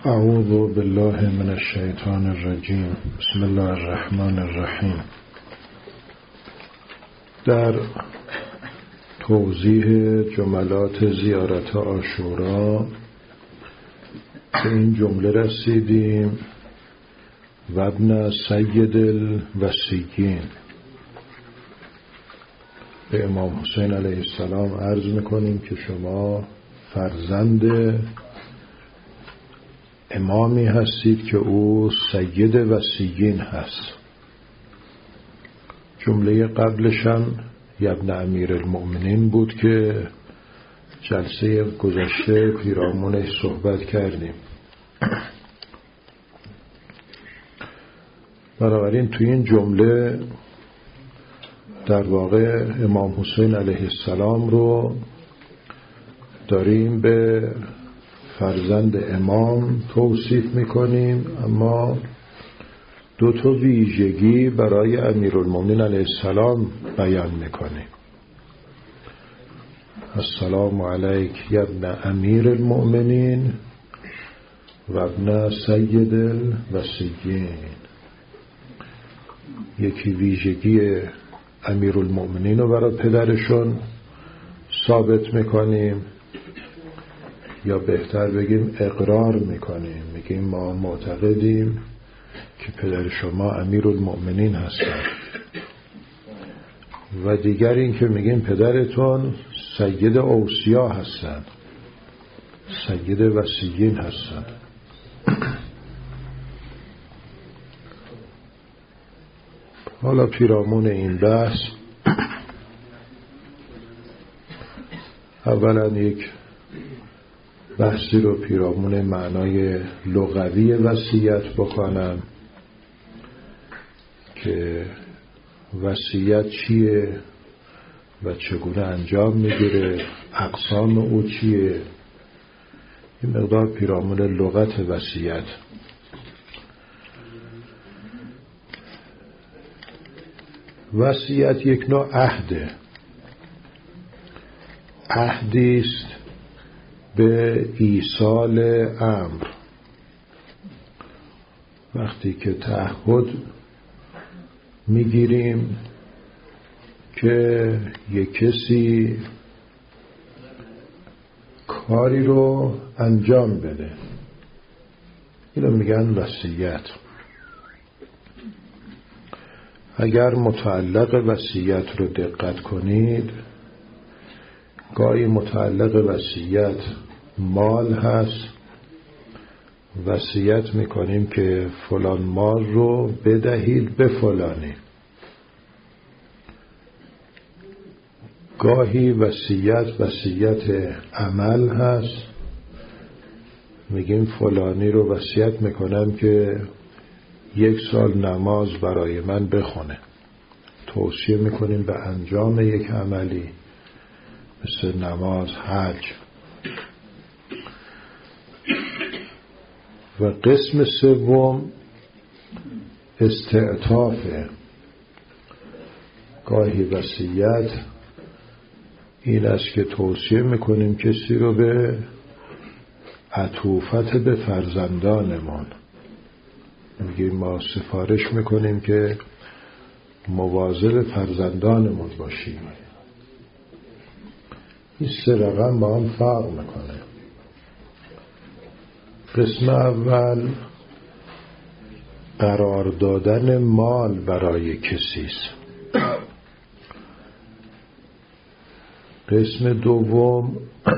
اعوذ بالله من الشیطان الرجیم. بسم الله الرحمن الرحیم. در توضیح جملات زیارت عاشورا به این جمله رسیدیم: وابن سید الوصیین. به امام حسین علیه السلام عرض میکنیم که شما فرزند امامی هستید که او سید وصیین هست. جمله قبلش هم ابن امیر المؤمنین بود که جلسه گذشته پیرامونش صحبت کردیم. بنابراین توی این جمله در واقع امام حسین علیه السلام رو داریم به فرزند امام توصیف میکنیم، اما دو تا ویژگی برای امیرالمومنین علیه السلام بیان میکنیم. السلام علیک یا ابن امیر المؤمنین و ابن سید الوصیین. یکی ویژگی امیرالمؤمنین رو برای پدرشون ثابت میکنیم، یا بهتر بگیم اقرار میکنیم، میگیم ما معتقدیم که پدر شما امیرالمؤمنین هستند. و دیگر این که میگیم پدرتون سید اوصیا هستند، سید وصیین هستند. حالا پیرامون این بحث اولا یک بحثی رو پیرامون معنای لغوی وصیت بکنم که وصیت چیه و چگونه انجام میگیره، اقسام او چیه. این مقدار پیرامون لغت وصیت. وصیت یک نوع عهده، عهدی است به ایصال امر. وقتی که تعهد میگیریم که یک کسی کاری رو انجام بده، اینو میگن وصیت. اگر متعلق وصیت رو دقت کنید، گاهی متعلق وصیت مال هست، وصیت میکنیم که فلان مال رو بدهید به فلانی. گاهی وصیت عمل هست، میگیم فلانی رو وصیت میکنم که 1 سال نماز برای من بخونه. توصیه میکنیم به انجام یک عملی مثل نماز، حج. و قسم سوم استعطافه. گاهی وصیت این است که توصیه میکنیم کسی رو به عطوفت به فرزندانمون. میگیم ما سفارش میکنیم که مواظب فرزندانمون باشیم. این 3 رقم با هم فرق میکنه. قسم اول قرار دادن مال برای کسی است. قسم دوم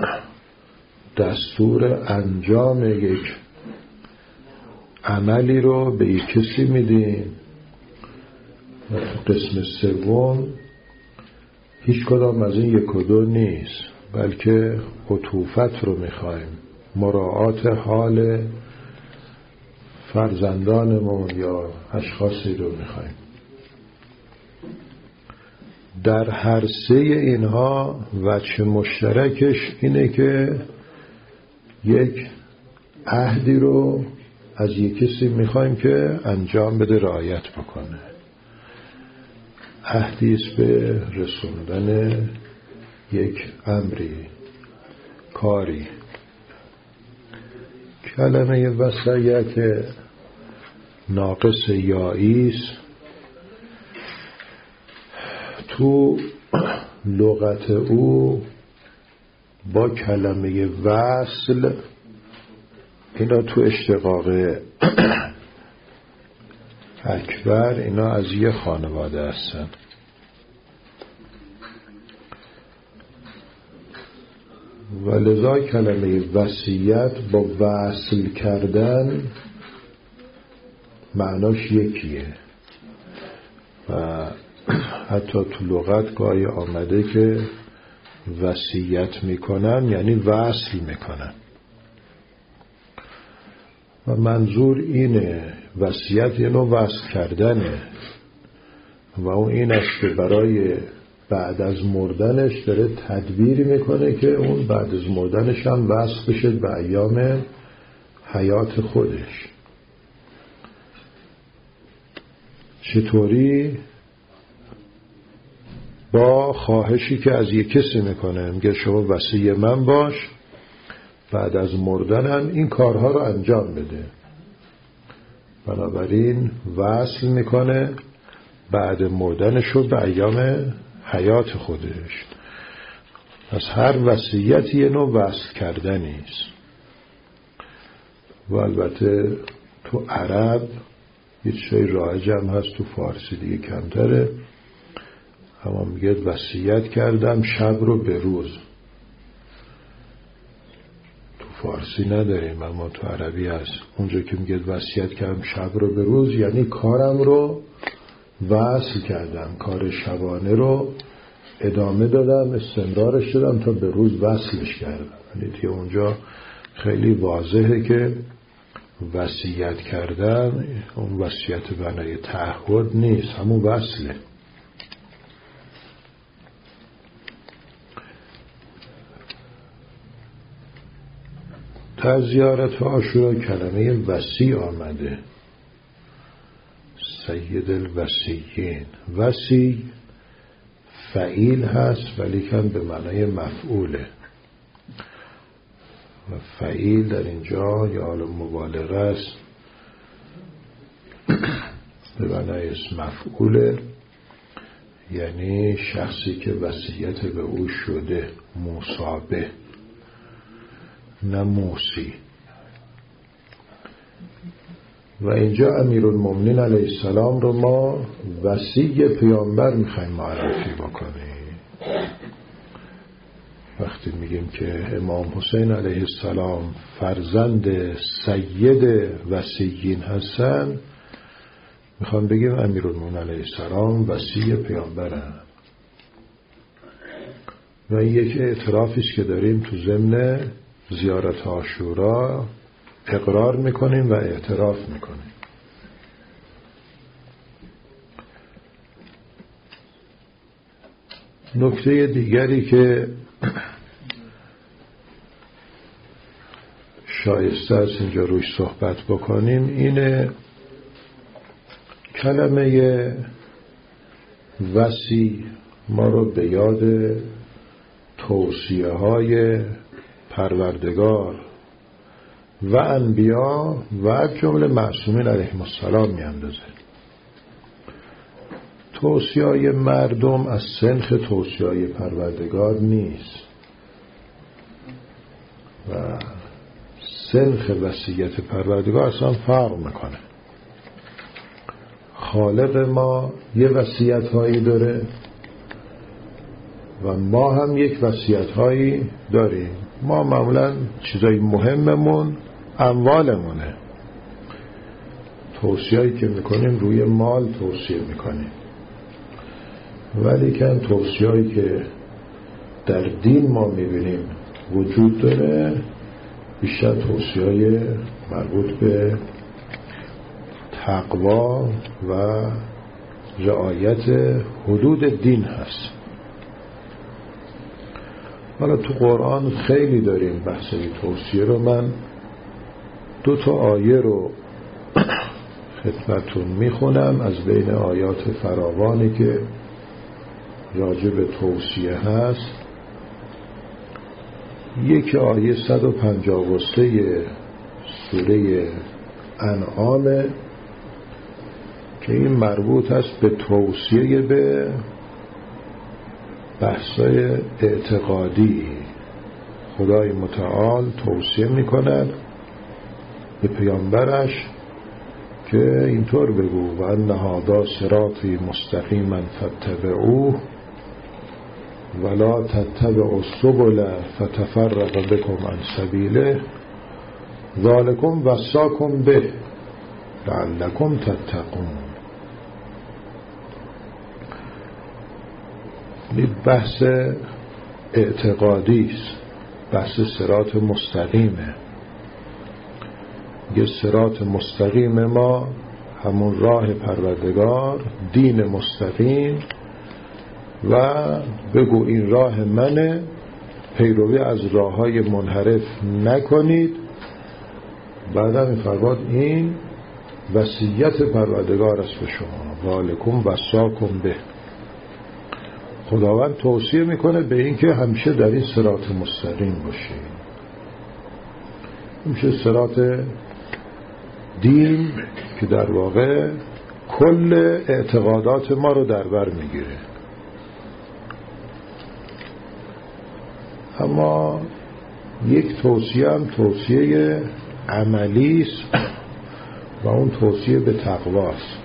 دستور انجام یک عملی رو به یک کسی میدیم. قسم سوم هیچ کدام از این 1 و 2 نیست، بلکه عطوفت رو میخوایم، مراعات حال فرزندانمون یا اشخاصی رو میخوایم. در هر 3 اینها وجه مشترکش اینه که یک عهدی رو از یک کسی میخوایم که انجام بده، رعایت بکنه. عهدی است به رسوندن یک امری، کاری کلمه وصیه که ناقص یایی است، تو لغت او با کلمه وصل، اینا تو اشتقاق اکبر اینا از یه خانواده هستن. و لذا کلمه وصیت با وصل کردن معناش یکیه و حتی تو لغت گاهی آمده که وصیت میکنن یعنی وصل میکنن و منظور اینه، وصیت یه نوع وصل کردنه و اون این است که برای بعد از مردنش داره تدبیری میکنه که اون بعد از مردنش هم وصل بشه به ایام حیات خودش. چطوری؟ با خواهشی که از یک کسی میکنه، میگه شما وصی من باش، بعد از مردنم این کارها رو انجام بده. بنابراین وصل میکنه بعد مردنش رو به ایام حیات خودش. از هر وصیتی یه نوع وصل کردنی است. و البته تو عرب یه چیزای رایج هم هست، تو فارسی دیگه کمتره، اما میگه وصیت کردم شب رو به روز. تو فارسی نداریم اما تو عربی هست. اونجا که میگه وصیت کردم شب رو به روز یعنی کارم رو وصل کردم، کار شبانه رو ادامه دادم، استمرارش دادم تا به روز وصلش کردم. یعنی دیگه اونجا خیلی واضحه که وصیت کردن اون وصیت بنای تعهد نیست، همون وصله. تا زیارت عاشورا کلمه وصی آمده، سید الوصیین. وصی فعیل هست ولیکن به معنای مفعوله و فعیل در اینجا یا حال مبالغه است، به معنای اسم مفعوله، یعنی شخصی که وصیت به او شده، مصابه نه موسی. و اینجا امیرالمومنین علیه السلام رو ما وصی پیامبر میخوایم معرفی بکنیم. وقتی میگیم که امام حسین علیه السلام فرزند سید وصیین هستن، میخوام بگیم امیرالمومنین علیه السلام وصی پیامبرن. و این یک اعترافی است که داریم تو ضمن زیارت عاشورا اقرار میکنیم و اعتراف میکنیم. نکته دیگری که شایسته است اینجا روش صحبت بکنیم اینه، کلمه وصی ما رو به یاد توصیه های پروردگار و انبیا و از جمله معصومین علیهم السلام میاندازه. توصیه‌های مردم از سنخ توصیه‌های پروردگار نیست و سنخ وصیت پروردگار اصلا فرق میکنه. خالق ما یه وصیت‌هایی داره و ما هم یک وصیت‌هایی داریم. ما معمولا چیزای مهممون اموالمونه، توصیه‌ای که میکنیم روی مال توصیه میکنیم، ولیکن توصیه‌ای که در دین ما میبینیم وجود داره بیشتر توصیه‌های مربوط به تقوا و رعایت حدود دین هست. حالا تو قرآن خیلی داریم بحث توصیه رو. من 2 آیه رو خدمتون میخونم از بین آیات فراوانی که راجع به توصیه هست. یک آیه 153 سوره انعام که این مربوط است به توصیه به بحثای اعتقادی. خدای متعال توصیه میکند به پیامبرش که اینطور بگو: و ان هذا صراطی مستقیما فاتبعوه ولا تتبعوا السبل فتفرق بكم عن سبیله ذلکم وصاکم به لعلکم تتقون. این بحث اعتقادی است، بحث صراط مستقیمه. یه صراط مستقیم ما همون راه پروردگار، دین مستقیم، و بگو این راه منه، پیروی از راههای منحرف نکنید. بعدم می‌فرماد این وصیت پروردگار است به شما، ذالکم وصاکم به. خداوند توصیه میکنه به این که همیشه در این صراط مستقیم باشید. میشه صراط دین که در واقع کل اعتقادات ما رو در بر میگیره. اما یک توصیه هم توصیه عملی است و اون توصیه به تقواست.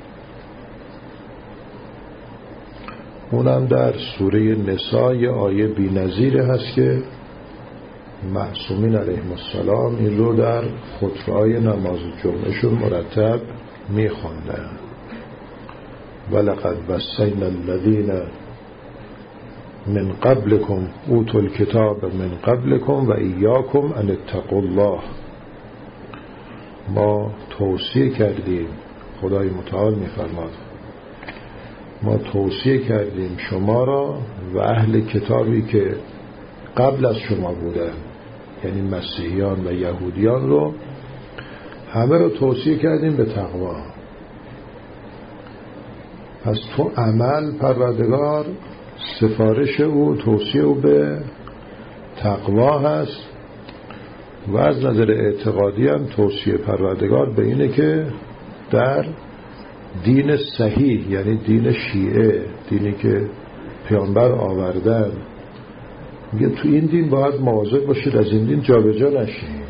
اونم در سوره نساء یه آیه بی‌نظیره هست که معصومین علیهم السلام این رو در خطبه‌های نماز جمعهشون مرتب میخوندن: ولقد وصینا الذین من قبلكم اوتوا الکتاب من قبلكم و ایاکم ان اتقوا الله. ما توصیه کردیم، خدای متعال میفرماد ما توصیه کردیم شما را و اهل کتابی که قبل از شما بودن، یعنی مسیحیان و یهودیان رو، همه رو توصیه کردیم به تقوا. پس تو عمل پروردگار سفارش او، توصیه او به تقوا هست، و از نظر اعتقادی هم توصیه پروردگار به اینه که در دین صحیح، یعنی دین شیعه، دینی که پیامبر آوردن، میگه تو این دین باید مواظب باشید از این دین جابجا نشید.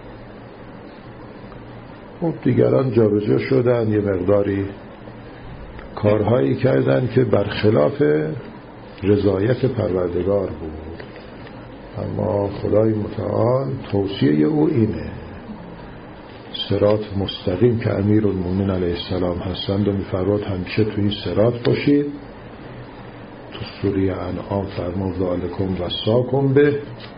خب دیگران جابجا شدن، یه مقداری کارهایی کردن که برخلاف رضایت پروردگار بود. اما خدای متعال توصیه او اینه: صراط مستقیم که امیرالمومنین علیه السلام هستند و میفرماد همیشه تو این صراط باشید. تو سوره انعام فرمود ذالکم وصاکم به،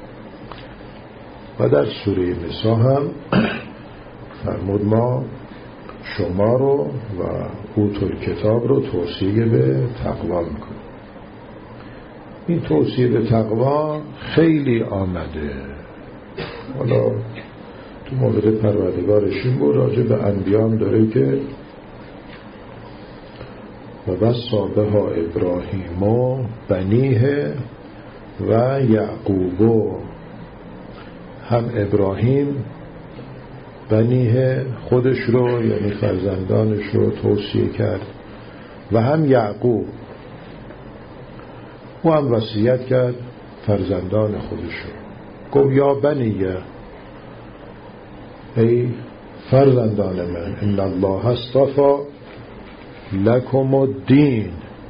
و در سوره نساء هم فرمود ما شما رو و اوتوا الکتاب رو توصیه به تقوا میکنیم. این توصیه به تقوا خیلی آمده. حالا تو مورد پروردگارش این بود، راجع به انبیان داره که و وصی بها ابراهیم و بنیه و یعقوب. هم ابراهیم بنیه خودش رو، یعنی فرزندانش رو توصیه کرد، و هم یعقوب، او هم وصیت کرد فرزندان خودش رو. گفت یا بنیه، ای فرزندان من، ان الله اصطفی لکم الدین،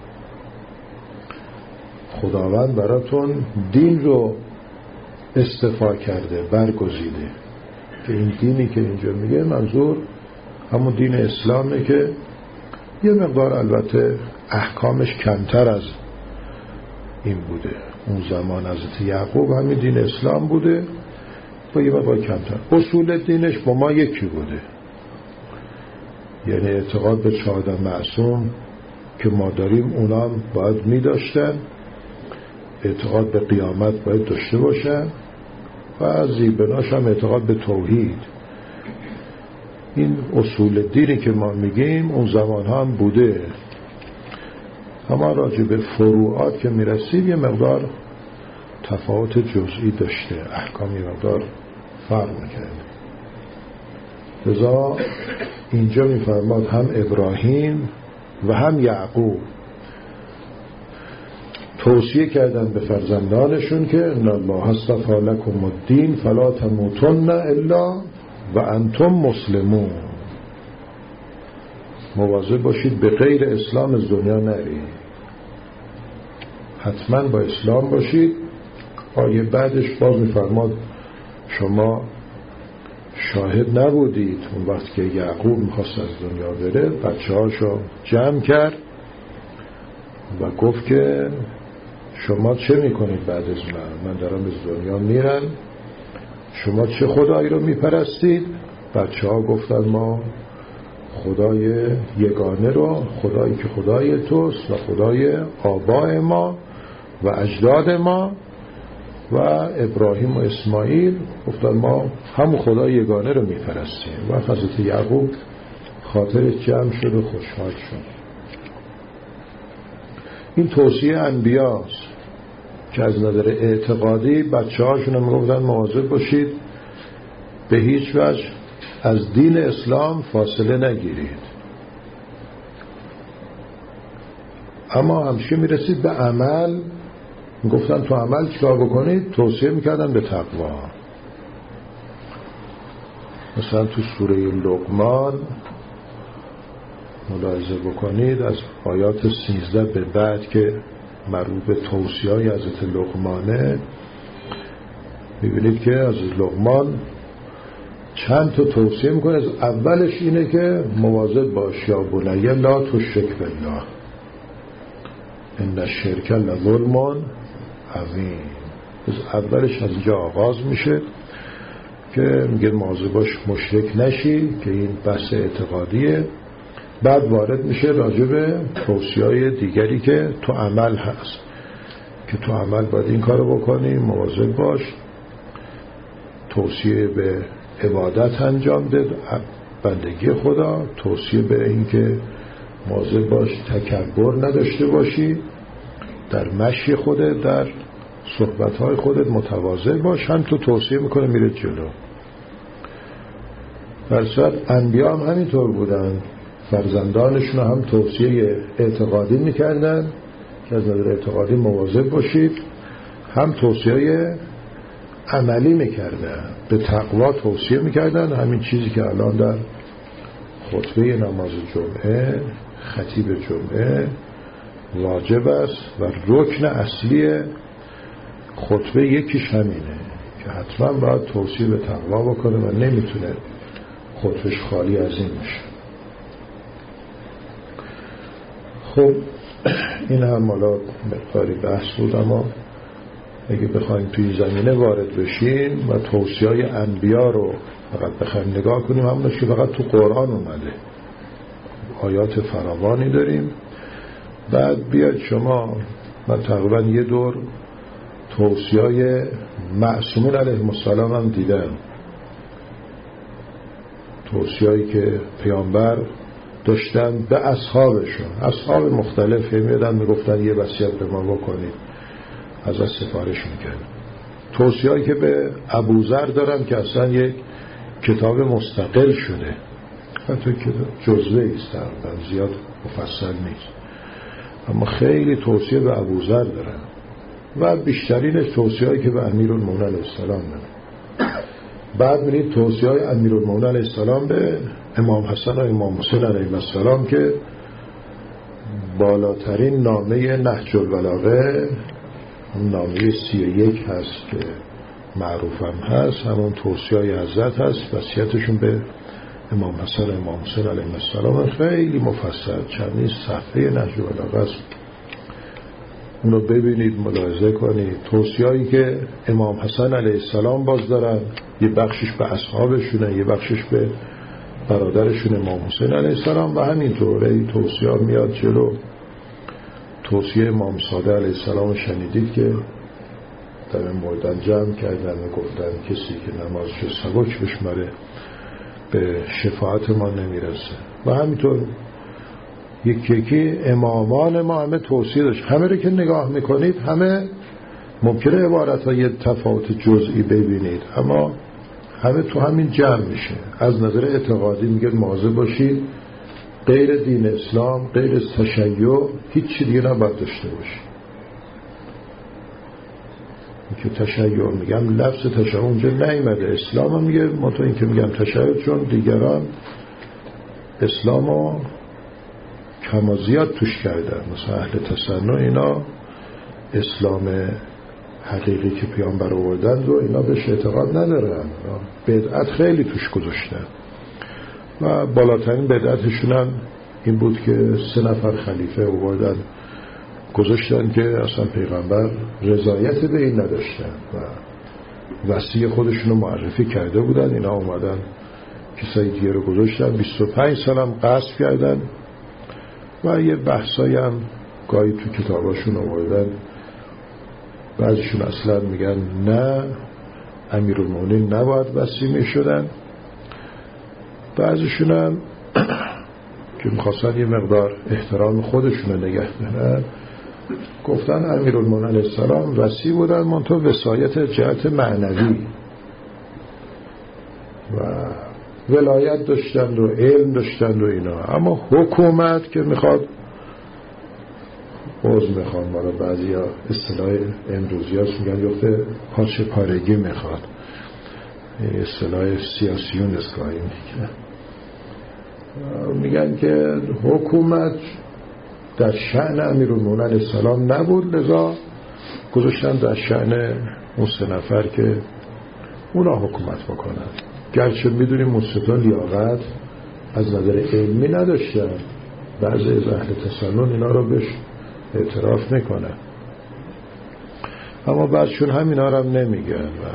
خداوند براتون دین رو اصطفا کرده، برگزیده. که این دینی که اینجا میگه منظور همون دین اسلامه که یه مقدار البته احکامش کمتر از این بوده. اون زمان حضرت یعقوب همین دین اسلام بوده با یه مقدار کمتر. اصول دینش با ما یکی بوده، یعنی اعتقاد به 14 معصوم که ما داریم اونا هم باید می داشتن، اعتقاد به قیامت باید داشته باشن، و زیبناش هم اعتقاد به توحید. این اصول دینی که ما میگیم اون زمان هم بوده. اما راجع به فروعات که میرسید یه مقدار تفاوت جزئی داشته، احکام یه مقدار فرق میکرد. لذا اینجا می‌فرماد هم ابراهیم و هم یعقوب توصیه کردن به فرزندانشون که ان الله اصطفی لکم الدین فلا تموتن الا و انتم مسلمون. مواظب باشید به غیر اسلام از دنیا نرید، حتما با اسلام باشید. آیه بعدش باز می‌فرماد شما شاهد نبودید اون وقت که یعقوب می‌خواست از دنیا بره، بچه‌هاشو جمع کرد و گفت که شما چه میکنید بعد از من دارم از دنیا میرم، شما چه خدایی رو میپرستید؟ بچه‌ها گفتن ما خدای یگانه رو، خدایی که خدای توست و خدای آبای ما و اجداد ما. و ابراهیم و اسماعیل گفتن ما همون خدای یگانه رو میپرستیم. و حضرت یعقوب خاطرش جمع شد و خوشحال شد. این توصیه انبیاست که از نظر اعتقادی بچه هاشون هم گفتن مواظب باشید به هیچ وجه از دین اسلام فاصله نگیرید. اما همشه میرسید به عمل، گفتن تو عمل چیکار بکنید؟ توصیه میکردن به تقوا. مثلا تو سوره لقمان ملاحظه بکنید از آیات 13 به بعد که مربوط به توصیه‌های حضرت لقمانه، میبینید که حضرت لقمان چند تا توصیه میکنه. از اولش اینه که مواظب باش یا بنی لا تشرک بالله ان الشرک لظلم عظیم. از اولش از اینجا آغاز میشه که میگه مواظب باش مشرک نشی که این بحث اعتقادیه. بعد وارد میشه راجع به توصیه‌های دیگری که تو عمل هست که تو عمل باید این کارو بکنی، مواظب باش. توصیه به عبادت انجام ده، بندگی خدا. توصیه به این که مواظب باش تکبر نداشته باشی در مشی خودت، در صحبت‌های خودت متواضع باش. هم تو توصیه میکنه میره جلو. برصورت انبیا هم همینطور بودن، فرزندانشون هم توصیه اعتقادی میکردن که از نظر اعتقادی مواظب باشید، هم توصیه عملی میکردن، به تقوا توصیه میکردن. همین چیزی که الان در خطبه نماز جمعه خطیب جمعه واجب است و رکن اصلی خطبه یکیش همینه که حتما باید توصیه به تقوا بکنه و نمیتونه خطبهش خالی از این میشه. خب این هم حالا مقداری بحث بود، اما اگه بخوایم توی زمینه وارد بشیم و توصیه‌های انبیا رو فقط بخوایم نگاه کنیم، همونش که فقط تو قرآن اومده، آیات فراوانی داریم. بعد بیاد شما، من تقریبا یه دور توصیه‌های معصومین علیهم السلام هم دیدم، توصیه‌ای که پیامبر داشتن به اصحابشون، اصحاب مختلف میادن میگفتن یه وصیت به ما بکنید، از سفارش میکرد. توصیه‌ای که به ابوذر دارن که اصلا یک کتاب مستقل شده، حتی که جزوه است، زیاد مفصل نیست، اما خیلی توصیه به ابوذر دارن. و بیشترینش توصیه‌ای که به امیرالمومنین علیه السلام دارن. بعد می‌بینید توصیه‌های امیرالمومنین علیه السلام به امام حسن و امام حسین علیه السلام که بالاترین نامه نهج البلاغه، نامه 31 هست که معروفم هست، همون توصیه‌های حضرت هست، وصیتشون به امام حسن و امام حسین علیه السلام خیلی مفصل، چندین صفحه نهج البلاغه است. اونو ببینید، ملاحظه کنید. توصیه‌ای که امام حسن علیه السلام باز دارن، یه بخشش به اصحابشونه، یه بخشش به برادرشون امام حسین علیه السلام. و همینطوره توصیه میاد جلو. توصیه امام صادق علیه السلام شنیدید که در این مردن جمع کردن و گفتن کسی که نمازش سبک بشمره به شفاعت ما نمیرسه. و همینطور یکی امامان ما همه توصیه داشت. همه رو که نگاه میکنید همه ممکنه عبارت های تفاوت جزئی ببینید، اما همه تو همین جمع میشه. از نظر اعتقادی میگه مواظب باشید غیر دین اسلام، غیر از تشیع هیچ چی دیگه نباید داشته باشید. که تشیع میگم لفظ تشیع اونجا نیامده، اسلام هم میگه. ما تو این که میگم تشیع چون دیگران اسلامو کما زیاد توش کردن، مثلا اهل تصنع اینا اسلام حقیقی که پیامبر آوردن و اینا بهش اعتقاد ندارن، بدعت خیلی توش گذاشتن و بالاترین بدعتشون هم این بود که 3 نفر خلیفه آوردن گذاشتن که اصلا پیغمبر رضایت به این نداشتن و وصی خودشونو معرفی کرده بودن. اینا اومدن کسای دیگه رو گذاشتن، 25 سالم قصد کردن و یه بحثایی هم گاهی تو کتاباشون آوردن. بعضیشون اصلا میگن نه امیرالمومنین نباید وصی میشدن، بعضیشون هم که میخواستن یه مقدار احترام خودشون رو نگه دارن گفتن امیرالمومنین علیه السلام وصی بودن منتها وصایت جهت معنوی و ولایت داشتند و علم داشتند و اینا، اما حکومت که میخواد میخوان برای بعضی ها اصطلاح امروزی هست میگن یفته پاچه پارگی میخواد، اصطلاح سیاسیون اسکایی میگن که حکومت در شأن امیرالمومنین علیه السلام نبود، لذا گذاشتن در شأن اون 3 نفر که اونا حکومت بکنن. گرچه میدونیم مصطفی لیاقت از نظر علمی نداشتن، بعضی از اهل تسنن اینا رو بهش اعتراف میکنن، اما بعضشون همینا رو هم نمیگن و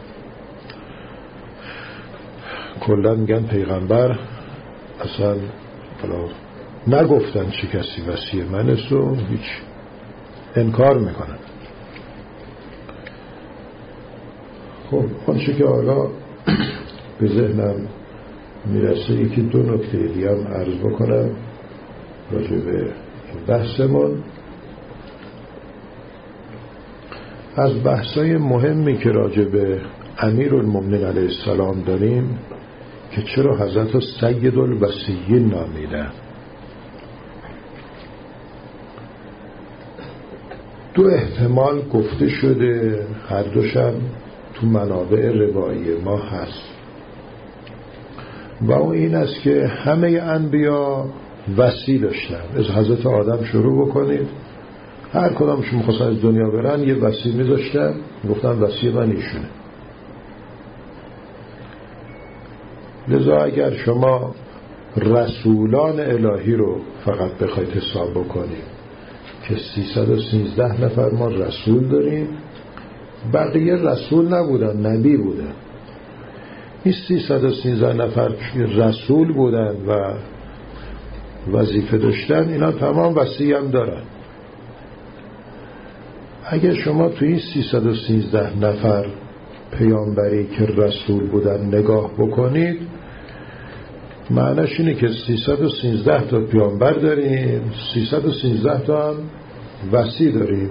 کلا میگن پیغمبر اصلا نگفتن چه کسی وصی من است و هیچ انکار میکنن. خب آنچه که حالا به ذهنم میرسه یکی 2 نکته دیگه هم عرض بکنم راجع به بحثمون. از بحثای مهمی که راجع به امیرالمومنین علیه السلام داریم که چرا حضرت سید الوصیین نامیدن. 2 احتمال گفته شده، هر دوشم تو منابع روایی ما هست و اون این است که همه انبیا وصی داشتن. از حضرت آدم شروع بکنید هر کدامشون می‌خواستن از دنیا برن یه وصی می‌ذاشتن، گفتن وصی من ایشونه. لذا اگر شما رسولان الهی رو فقط بخواید حساب بکنید که 313 نفر ما رسول داریم، بقیه رسول نبودن، نبی بودن. این 313 نفر رسول بودن و وظیفه داشتن، اینا تمام وصی هم دارن. اگر شما توی این 313 نفر پیامبری که رسول بودن نگاه بکنید، معنیش اینه که 313 تا پیامبر داریم، 313 تا هم وصی داریم.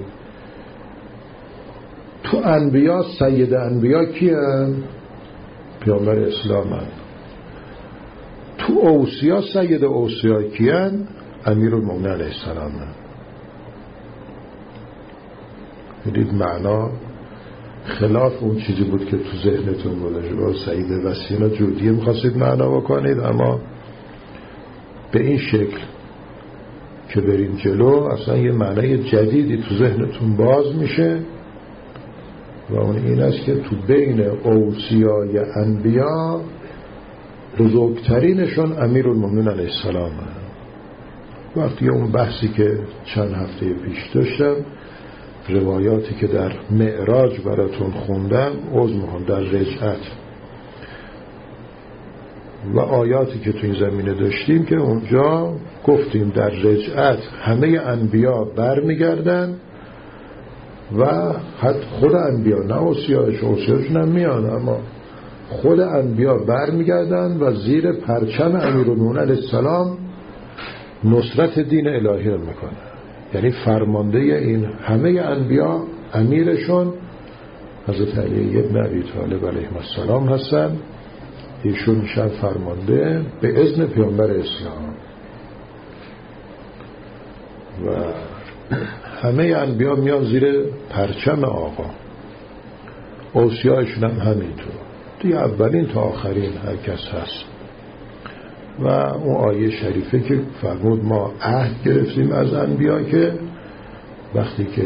تو انبیا سید انبیا کیه؟ پیامبر اسلام هم. تو اوصیا سید اوصیا کیه؟ امیرالمومنین علیه السلام هم. میدید معنا خلاف اون چیزی بود که تو ذهنتون بود. سعید وصینا جودیه میخواستید معنا بکنید، اما به این شکل که بریم جلو اصلا یه معنی جدیدی تو ذهنتون باز میشه و اون این است که تو بین اوصیای انبیا بزرگترینشون امیرالمومنین علیه السلام هست. وقتی اون بحثی که چند هفته پیش داشتم، روایاتی که در معراج براتون خوندم، در رجعت و آیاتی که تو این زمینه داشتیم که اونجا گفتیم در رجعت همه انبیا بر میگردن و حتی خود انبیا، نه اوصیاشون هم میان، اما خود انبیا بر میگردن و زیر پرچم امیرالمومنین علیه السلام نصرت دین الهی رو میکنن. یعنی فرمانده این همه انبیا امیرشون حضرت علی ابن ابی طالب علیه السلام هستن ایشون میشن فرمانده به اذن پیامبر اسلام و همه انبیا میان زیر پرچم آقا. اوصیایشون هم همینطور، دیگه اولین تا آخرین هر کس هست. و اون آیه شریفه که فرمود ما عهد گرفتیم از انبیا که وقتی که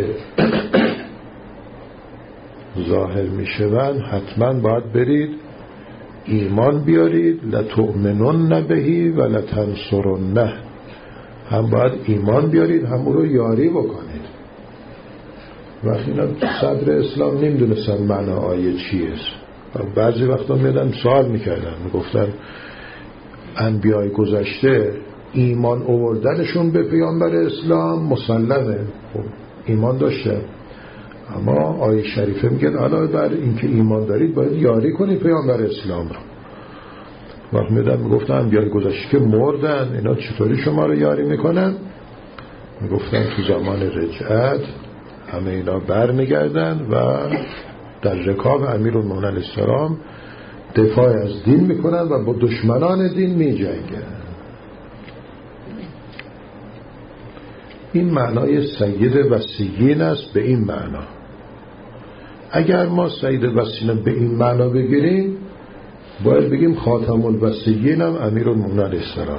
ظاهر میشوند حتما باید برید ایمان بیارید، لتؤمنن بهی و لتنصرنه، هم باید ایمان بیارید هم او رو یاری بکنید. وقتی اینا صدر اسلام نمیدونستن معنی آیه چیه، بعضی وقتا میدن سوال میکردن، میگفتن انبیای گذشته ایمان آوردنشون به پیامبر اسلام مسلمه، خب ایمان داشته، اما آیه شریفه میگه علاوه بر اینکه ایمان دارید باید یاری کنید پیامبر اسلام رو. وقت میدن میگفتن انبیای گذشته که مردن اینا چطوری شما رو یاری میکنن؟ میگفتن تو زمان رجعت همه اینا بر میگردن و در رکاب امیرالمومنین علیه السلام دفاع از دین میکنن و با دشمنان دین میجنگن. این معنای سید وصیین است. به این معنا اگر ما سید وصیین به این معنا بگیریم باید بگیم خاتم الوصیین هم امیرالمومنین علیه السلام.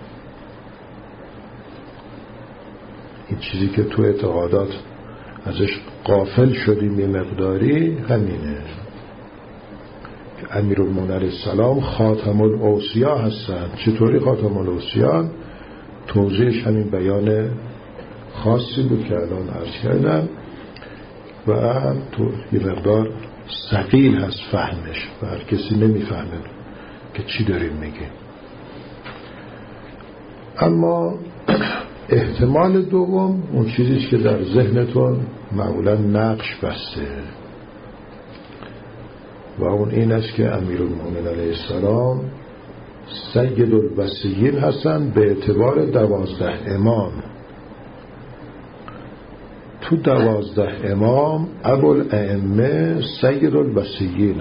این چیزی که تو اعتقادات ازش غافل شدیم یه مقداری همینه که امیرالمومنین علیه السلام خاتم الاوصیا هستن. چطوری خاتم الاوصیا؟ توضیحش همین بیان خاصی بود که الان عرض کردم و تو یه مقدار ثقیل هست فهمش و هر کسی نمیفهمه که چی داریم میگه. اما احتمال دوم اون چیزیش که در ذهنتون معمولا نقش بسته و اون این است که امیرالمومنین علیه السلام سید الوصیین هستن به اعتبار 12 امام. تو 12 امام ابوالائمه سید الوصیین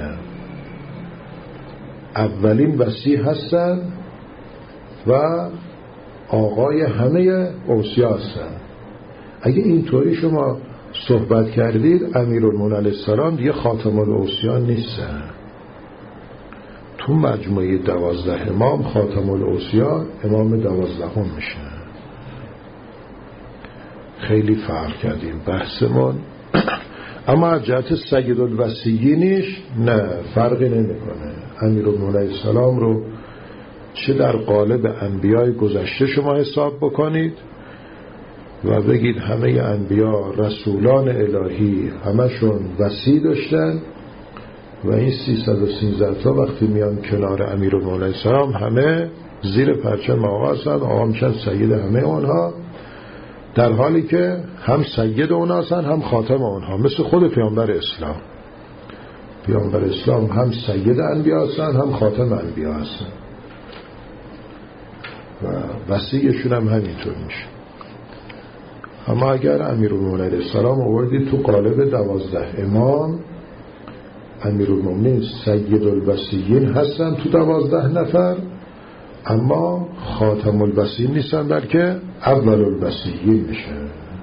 اولین وصی هستن و آقای همه اوصیا هستن. اگه اینطوری شما صحبت کردید امیرالمومنین علیه السلام دیگه خاتم الاوصیا نیستن. تو مجموعه 12 امام خاتم الاوصیا امام 12 میشه. خیلی فرق کردیم بحثمون. اما از جهت سید الوصیینش نه فرقی نمیکنه. امیرالمومنین علیه السلام رو چه در قالب انبیای گذشته شما حساب بکنید و بگید همه انبیا رسولان الهی همشون وصی داشتن و این 313 تا وقتی میان کنار امیرالمومنین علیه السلام همه زیر پرچم آقا هستن، آقا میشن سید همه اونها، در حالی که هم سید اونها هستن هم خاتم اونها، مثل خود پیامبر اسلام. پیامبر اسلام هم سید انبیا هستن هم خاتم انبیا هستن و وصیشون هم همینطور میشه. اما اگر امیرالمومنین علیه السلام آوردید تو قالب 12 امام، امیرالمومنین سید الوصیین هستن تو 12 نفر، اما خاتم الوصیین نیستن بلکه اول الوصیین میشه.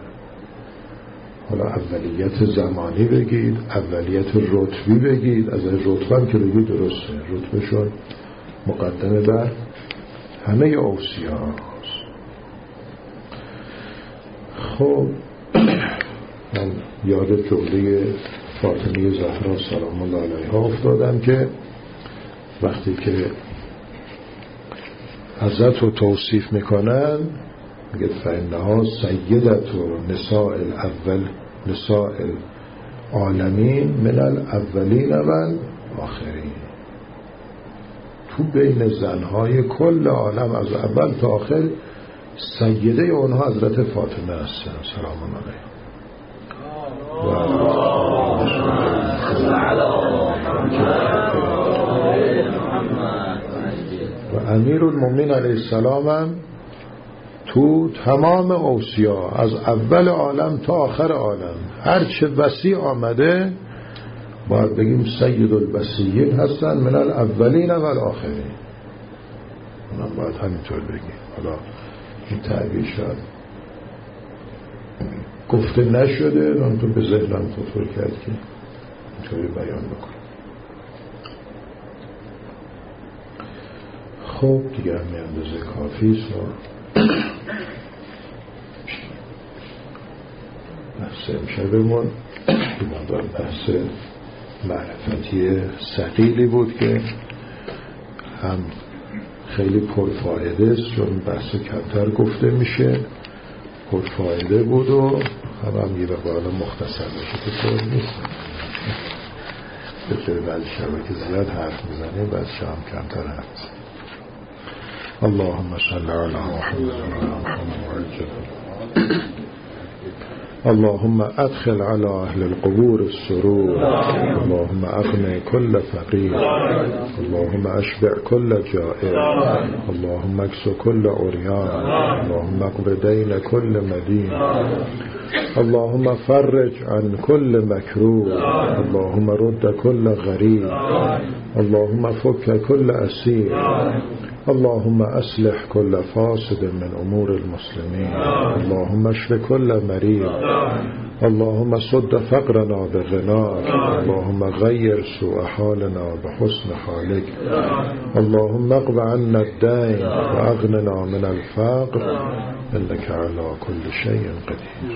حالا اولیت زمانی بگید، اولیت رتبی بگید، از رتبه هم که بگید درسته، رتبهشون مقدمه بر همه اوصیاست. خب من یاد جمله فاطمه زهرا سلام الله علیها افتادم که وقتی که حضرت رو توصیف میکنن میگه فإنها سیدت و نساء العالمین من الاولین و الاخرین. تو بین زنهای کل عالم از اول تا آخر سیده اونها حضرت فاطمه هستن سلام الله علیها. و امیرالمومنین علیه السلام هم تو تمام اوصیا از اول عالم تا آخر عالم هر چه وصی آمده باید بگیم سید البصیرین هستن من الاولین و الاخرین. اونم باید همینطور بگیم. حالا این تعبیر شد گفته نشده، من تو به ذهنم خطور کرد که اینطوری بیان بکنم. خب دیگه هم اندازه کافی است و بحث امشبمون این بحث معرفتی ثقیلی بود که هم خیلی پرفایده است چون بحث کمتر گفته میشه، پرفایده بود و هم یه بقیال مختصر باشه که طور نیست بطور بعضی شبه که زیاد حرف میزنه بعضی شب هم کمتر حرف میزنه. اللهم صل علی محمد و علی محمد و عجل. اللهم ادخل على اهل القبور السرور. اللهم اغني كل فقير. اللهم اشبع كل جائع. اللهم اكس كل عريان. اللهم اقض دين كل مدين. اللهم فرج عن كل مكروه. اللهم رد كل غريب. اللهم فك كل اسير. اللهم أصلح كل فاسد من أمور المسلمين. اللهم اشف كل مريض. اللهم صد فقرنا بغناك. اللهم غير سوء حالنا بحسن حالك. اللهم اقض عنا الدين وأغننا من الفقر إنك على كل شيء قدير.